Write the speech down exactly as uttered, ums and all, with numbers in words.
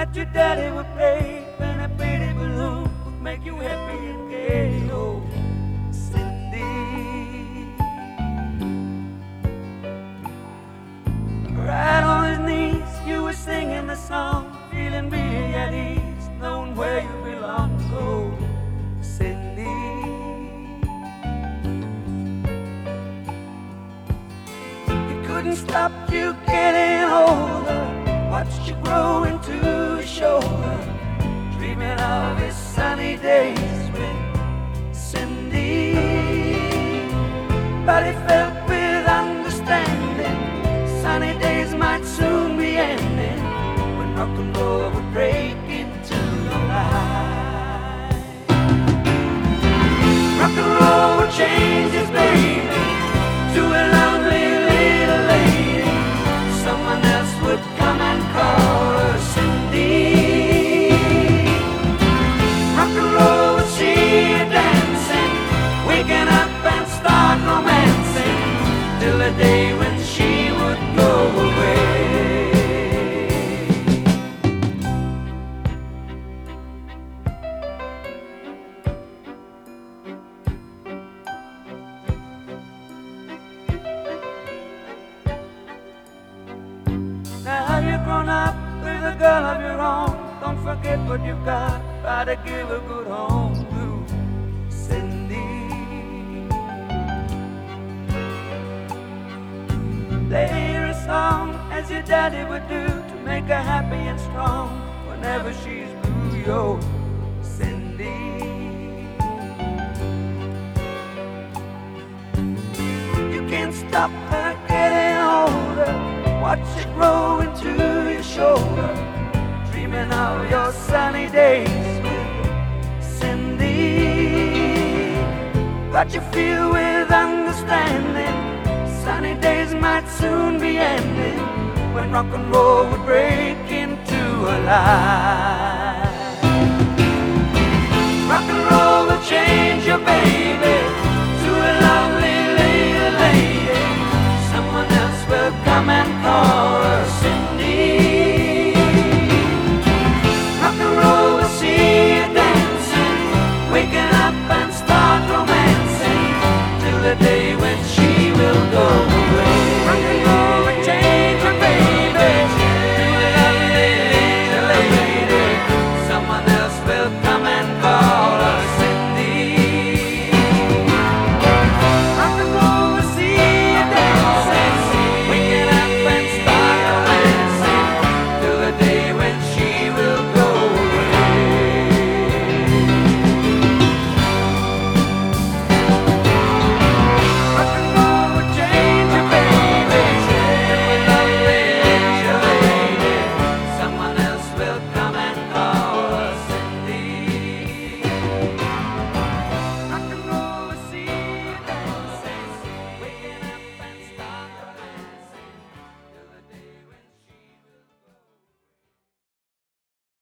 that your daddy would play when a pretty balloon would make you happy and gay. Oh, Cindy. Right on his knees, you were singing the song, feeling really at ease, knowing where you belong. Oh, Cindy. He couldn't stop you getting older, watched you grow into his shoulder, dreaming of his sunny days with Cindy. But he felt with understanding, sunny days might soon be ending when rock and roll would break into your life. Rock and roll would change his baby to a lonely little lady. Someone else would come and call her Cindy. Rock and roll would see you dancing, waking up and start romancing, till the day when she would go away. Now you're grown up with a girl of your own, don't forget what you've got, try to give a good home to Cindy. Play her a song as your daddy would do to make her happy and strong whenever she's blue. Yo, Cindy. You can't stop her getting older, watch it grow into your shoulder, dreaming of your sunny days with Cindy. But you feel with understanding, sunny days might soon be ending when rock and roll would break into a lie.